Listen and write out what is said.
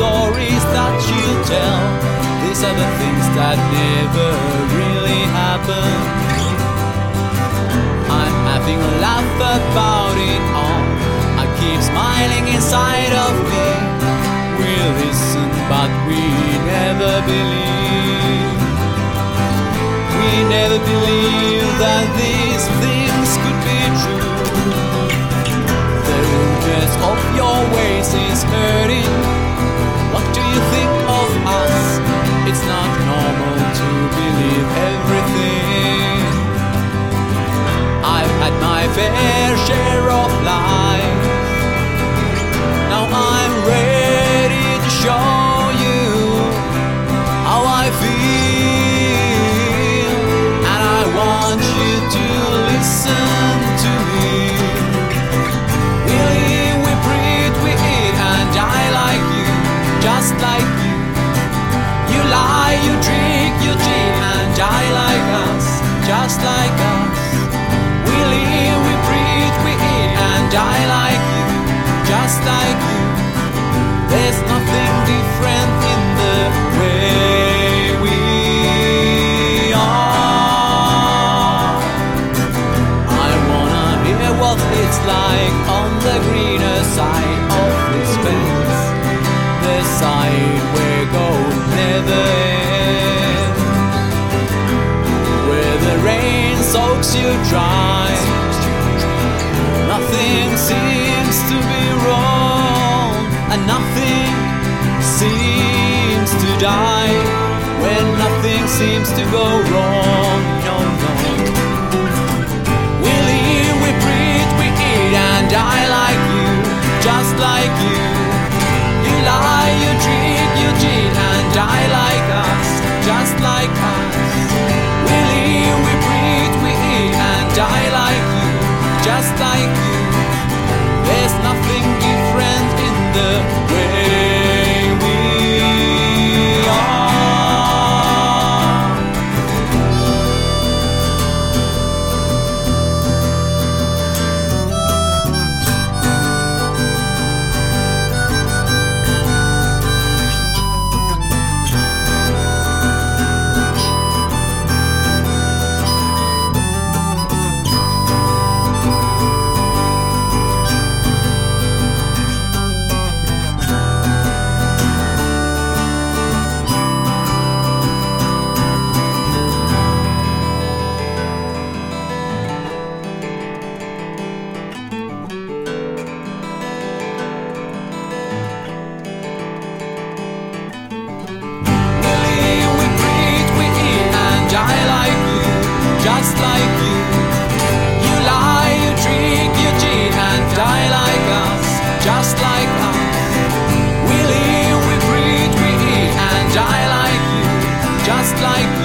stories that you tell. These are the things that never really happen. I'm having a laugh about it all. I keep smiling inside of me. We listen but we never believe. We never believe that these things could be true. The rudeness of your ways is hurting. What do you think of us? It's not normal to believe everything. I've had my fair share of lies. Now I'm ready to show you how I feel, and I want you to listen to me. We live, we breathe, we eat and die like you, just like you. You lie, you drink, you cheat and die like us, just like us. We live, we breathe, we eat and die like you, just like you. There's nothing different in the way we are. I wanna hear what it's like on the greener side of this fence, the side where gold never ends, where the rain soaks you dry. Nothing seems to be wrong, and nothing seems to die. When nothing seems to go wrong, no, no. We live, we breathe, we eat and die like you, just like you. You lie, you drink, you cheat and die like us, just like us. We live, we breathe, we eat and die like you, just like you. There's nothing different in the way we are. Just like you. You lie, you drink, you cheat and die like us, just like us. We live, we breathe, we eat and die like you, just like